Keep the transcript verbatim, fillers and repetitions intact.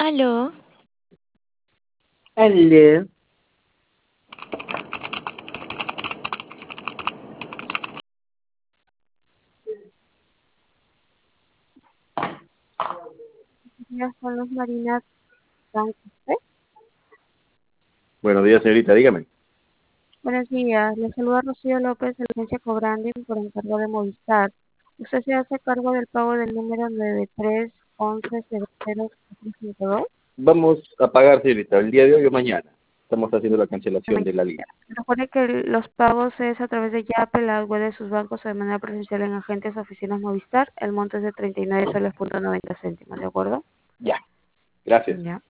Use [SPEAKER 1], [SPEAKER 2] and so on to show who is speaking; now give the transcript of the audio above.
[SPEAKER 1] Aló,
[SPEAKER 2] Aló.
[SPEAKER 3] Días con Luz Marina Sánchez.
[SPEAKER 2] Buenos días, señorita, dígame.
[SPEAKER 3] Buenos días, le saluda Rocío López de la agencia Cobranding por encargo de Movistar. Usted se hace cargo del pago del número nueve tres once cero cero cinco dos.
[SPEAKER 2] Vamos a pagar, señorita, el día de hoy o mañana. Estamos haciendo la cancelación de la línea.
[SPEAKER 3] Recuerde que los pagos es a través de Yape, la web de sus bancos o de manera presencial en agentes o oficinas Movistar. El monto es de treinta y nueve soles punto noventa céntimos, ¿de acuerdo?
[SPEAKER 2] Ya. Gracias.
[SPEAKER 3] Ya.